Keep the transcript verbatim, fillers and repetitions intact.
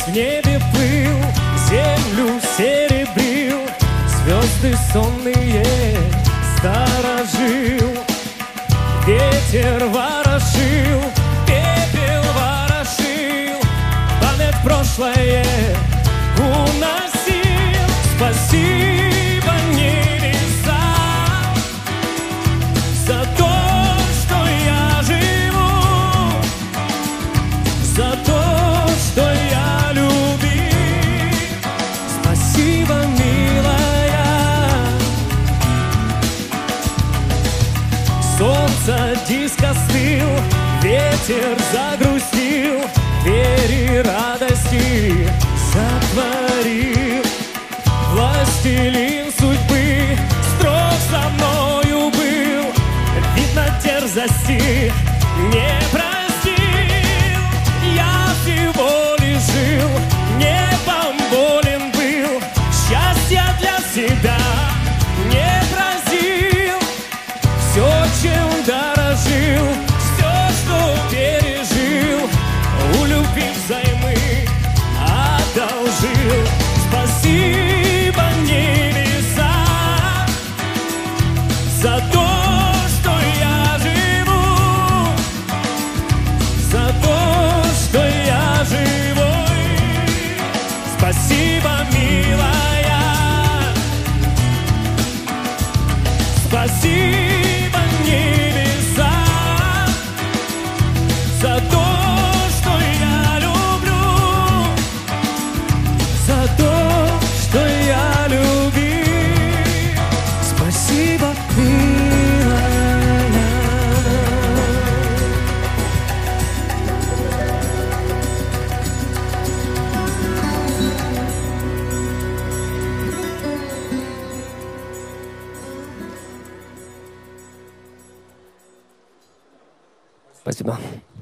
в небе плыл, землю серебрил, звезды сонные сторожил. Ветер ворошил, пепел ворошил, память прошлое уносил. Спасибо небеса за то, что я живу, за то, что я любил. Спасибо, милая. Солнце диск остыл, ветер загрустил, двери радости затворил. Властелин судьбы строг со мною был, видно, дерзости не простил. Я всего лишь жил, небом болен был, счастья для себя не просил. Все, чем дорожил, все, что пережил, у любви взаймы одолжил. Спасибо небеса за то, что я живу, за то, что я живой. Спасибо, милая. Спасибо небеса за то, что я люблю, за то, что я любил. Спасибо, милая. Спасибо.